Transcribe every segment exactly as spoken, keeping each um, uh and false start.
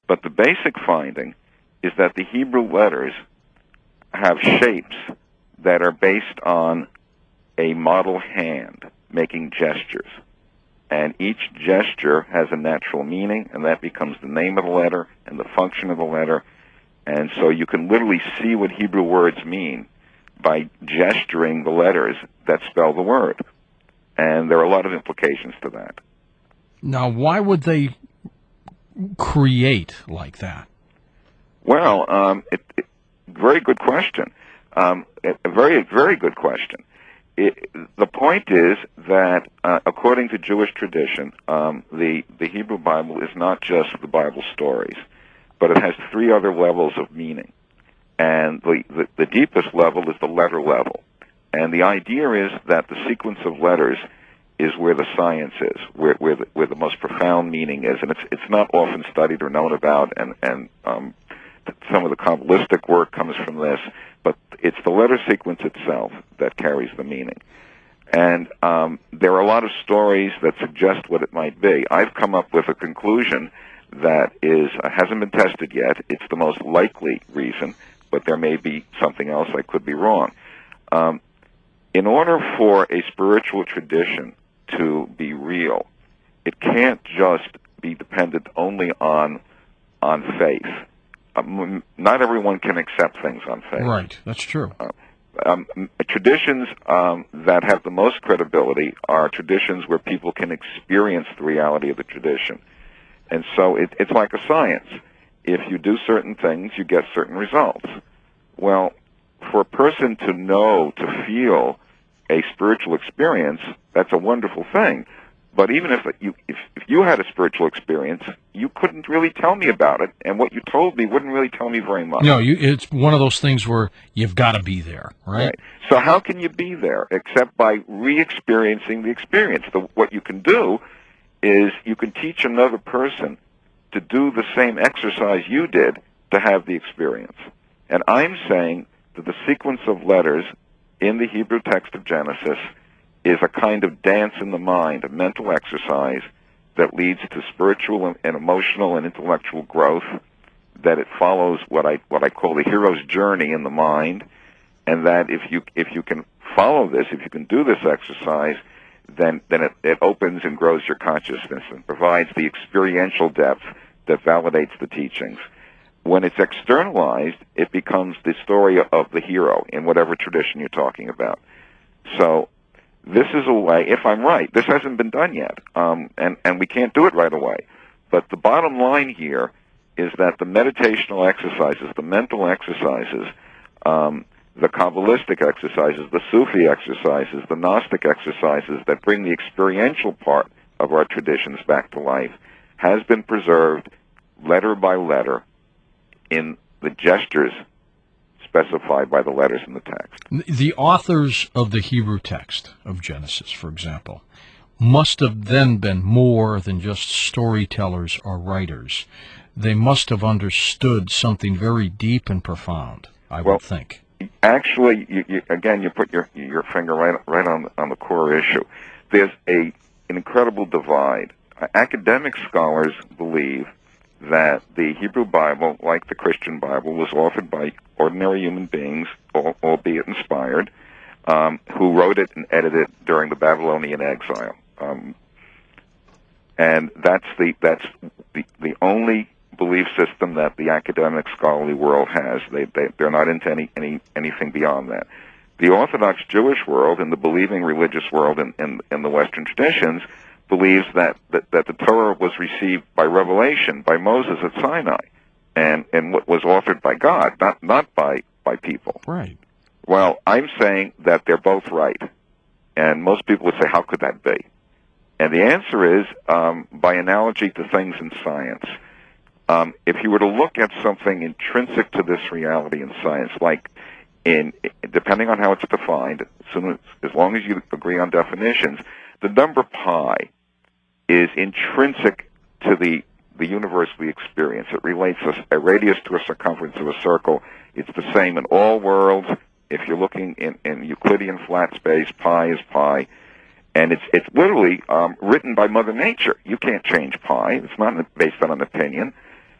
But the basic finding is that the Hebrew letters have shapes that are based on a model hand making gestures. And each gesture has a natural meaning, and that becomes the name of the letter and the function of the letter. And so you can literally see what Hebrew words mean by gesturing the letters that spell the word. And there are a lot of implications to that. Now, why would they create like that? Well, um, it, it, very good question. Um, a very, very good question. It, the point is that, uh, according to Jewish tradition, um, the, the Hebrew Bible is not just the Bible stories, but it has three other levels of meaning. And the, the, the deepest level is the letter level. And the idea is that the sequence of letters is where the science is, where, where, the, where the most profound meaning is. And it's, it's not often studied or known about, and, and um, some of the Kabbalistic work comes from this, but it's the letter sequence itself that carries the meaning. And um, there are a lot of stories that suggest what it might be. I've come up with a conclusion that is uh, hasn't been tested yet. It's the most likely reason, but there may be something else. I could be wrong. Um, in order for a spiritual tradition to be real, it can't just be dependent only on on faith. Um, not everyone can accept things on faith. Right, that's true. Uh, um, traditions um, that have the most credibility are traditions where people can experience the reality of the tradition. And so it, it's like a science. If you do certain things, you get certain results. Well, for a person to know, to feel a spiritual experience, that's a wonderful thing. But even if you if, if you had a spiritual experience, you couldn't really tell me about it, and what you told me wouldn't really tell me very much. No, you, it's one of those things where you've got to be there, right? Right. So how can you be there except by re-experiencing the experience? The, what you can do is you can teach another person to do the same exercise you did to have the experience. And I'm saying that the sequence of letters in the Hebrew text of Genesis is a kind of dance in the mind, a mental exercise that leads to spiritual and, and emotional and intellectual growth, that it follows what I what I call the hero's journey in the mind, and that if you if you can follow this, if you can do this exercise, then then it, it opens and grows your consciousness and provides the experiential depth that validates the teachings. When it's externalized, it becomes the story of the hero in whatever tradition you're talking about. So this is a way, if I'm right, this hasn't been done yet, um, and, and we can't do it right away. But the bottom line here is that the meditational exercises, the mental exercises, um, the Kabbalistic exercises, the Sufi exercises, the Gnostic exercises that bring the experiential part of our traditions back to life has been preserved letter by letter in the gestures specified by the letters in the text. The authors of the Hebrew text of Genesis, for example, must have then been more than just storytellers or writers. They must have understood something very deep and profound, I well, would think. Actually, you, you, again, you put your your finger right right on on the core issue. There's a an incredible divide. Uh, academic scholars believe that the Hebrew Bible, like the Christian Bible, was authored by ordinary human beings, albeit inspired, um, who wrote it and edited it during the Babylonian exile. Um, and that's the that's the the only belief system that the academic scholarly world has. They, they they're not into any, any anything beyond that. The Orthodox Jewish world and the believing religious world in, in, in the Western traditions believes that, that, that the Torah was received by revelation, by Moses at Sinai, and, and what was authored by God, not, not by, by people. Right. Well, I'm saying that they're both right. And most people would say, how could that be? And the answer is, um, by analogy to things in science. Um, if you were to look at something intrinsic to this reality in science, like in, depending on how it's defined, as, soon as, as long as you agree on definitions, the number pi is intrinsic to the, the universe we experience. It relates a, a radius to a circumference of a circle. It's the same in all worlds. If you're looking in, in Euclidean flat space, pi is pi. And it's it's literally um, written by Mother Nature. You can't change pi. It's not based on an opinion.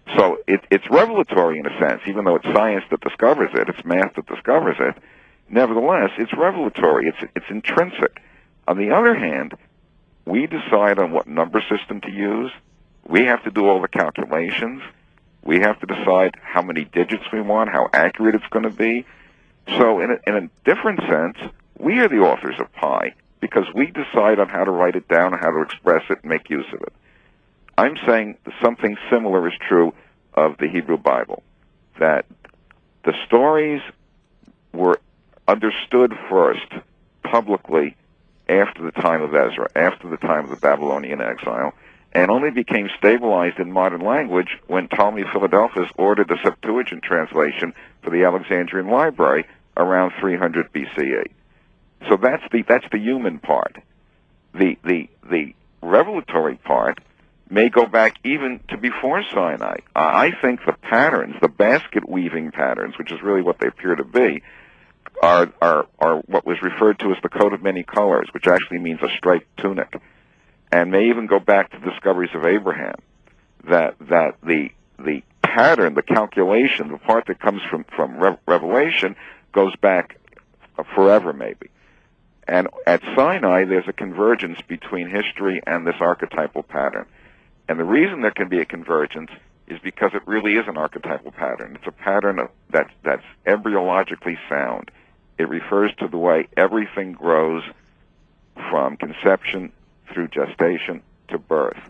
So it, it's revelatory in a sense, even though it's science that discovers it, it's math that discovers it. Nevertheless, it's revelatory. It's it's intrinsic. On the other hand, we decide on what number system to use. We have to do all the calculations. We have to decide how many digits we want, how accurate it's going to be. So in a, in a different sense, we are the authors of pi because we decide on how to write it down, how to express it, and make use of it. I'm saying something similar is true of the Hebrew Bible, that the stories were understood first publicly after the time of Ezra, after the time of the Babylonian exile, and only became stabilized in modern language when Ptolemy Philadelphus ordered the Septuagint translation for the Alexandrian Library around three hundred B C E. So that's the that's the human part. The the the revelatory part may go back even to before Sinai. I think the patterns, the basket weaving patterns, which is really what they appear to be, are are are what was referred to as the coat of many colors, which actually means a striped tunic, and may even go back to the discoveries of Abraham. That that the the pattern, the calculation, the part that comes from from Re- Revelation goes back forever, maybe. And at Sinai, there's a convergence between history and this archetypal pattern. And the reason there can be a convergence is because it really is an archetypal pattern. It's a pattern of, that's, that's embryologically sound. It refers to the way everything grows from conception through gestation to birth.